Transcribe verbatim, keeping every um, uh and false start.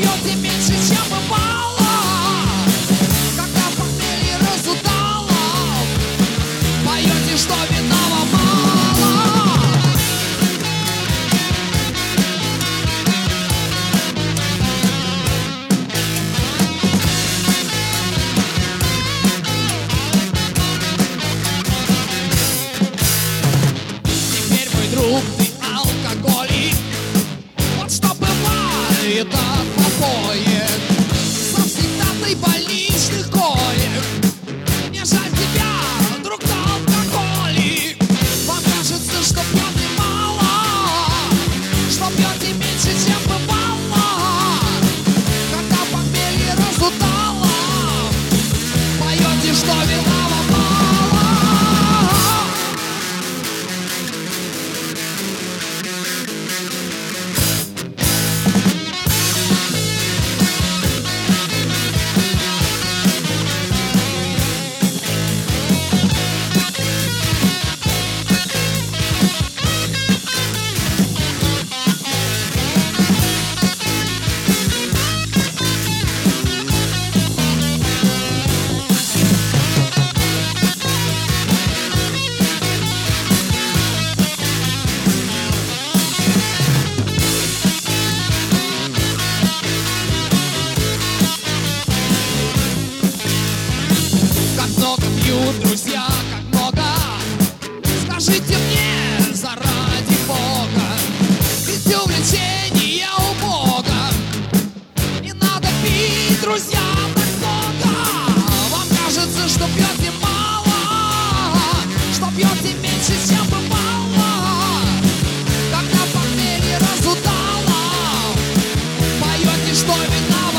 пьете меньше, чем бывало. Когда похмелье разудало, поете, что винного мало. Теперь, мой друг, ты алкоголик. Вот что бывает от попоек, завсегдатай больничных коек. Мне жаль тебя, друг алкоголик. Вам кажется, что пьете мало, что пьете меньше, чем бывало. Когда похмелье разудало, поете, что винного мало. Как много пьют друзья, как много. Скажите мне, заради Бога, ведь увлечения у Бога. Не надо пить, друзья, так много. Вам кажется, что пьете мало, что пьете меньше, чем бывало. Когда похмелье разудало, поете, что виновато.